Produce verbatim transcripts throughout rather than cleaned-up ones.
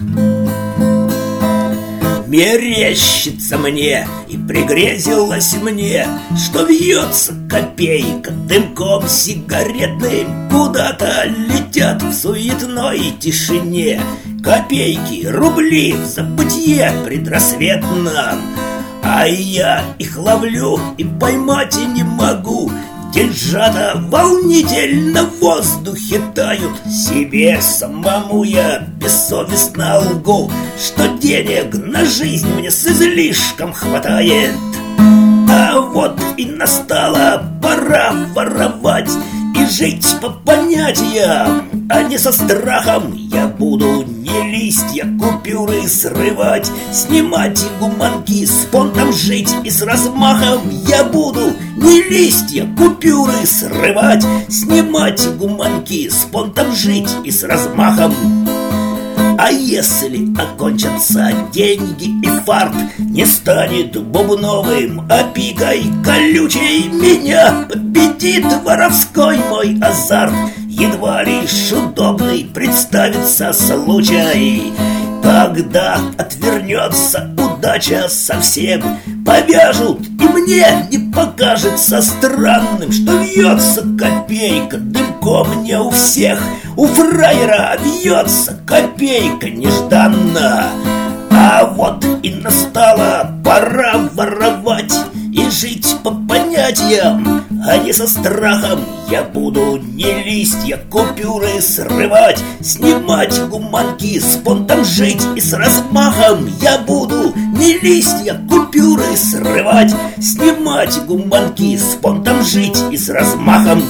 Мерещится мне и пригрезилось мне, что вьется копейка дымком сигаретным, куда-то летят в суетной тишине копейки, рубли в забытье предрассветном. А я их ловлю и поймать и не могу. Деньжата волнительно в воздухе тают. Себе самому я бессовестно лгу, что денег на жизнь мне с излишком хватает. А вот и настала пора воровать и жить по понятиям, а не со страхом. Я буду не листья, купюры срывать, снимать гуманки с понтом, жить и с размахом. Я буду не листья, купюры срывать, снимать гуманки с понтом, жить и с размахом. А если окончатся деньги и фарт, не станет бубновым, а пикой колючей, меня победит воровской мой азарт. Едва лишь удобный представится случай, когда отвернется удача совсем. Повяжут, и мне не покажется странным, что вьется копейка дымком не у всех. У фраера вьется копейка нежданно. А вот и настала пора воровать и жить по понятиям, а не со страхом. Я буду не листья, купюры срывать, снимать гуманки с понтом, жить и с размахом. Я буду не листья, купюры срывать, снимать гуманки с понтом, жить и с размахом.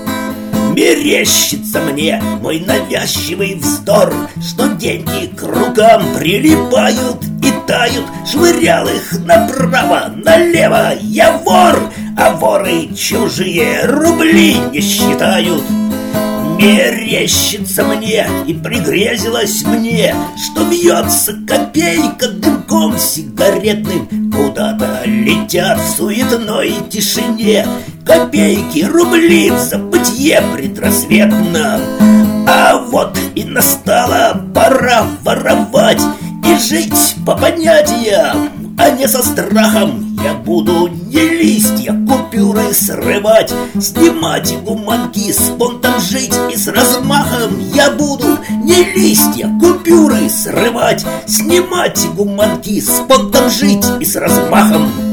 Мерещится мне мой навязчивый вздор, что деньги к рукам прилипают и тают. Швырял их направо, налево, я вор, а воры чужие рубли не считают. Мерещится мне и пригрезилось мне, что вьется копейка дымком сигаретным, куда-то летят в суетной тишине копейки, рубли в забытье предрассветном. А вот и настала пора воровать и жить по понятиям, а не со страхом. Я буду не листья, купюры срывать, снимать гуманки с понтом, жить и с размахом. Я буду не листья, купюры срывать, снимать гуманки с понтом, жить и с размахом.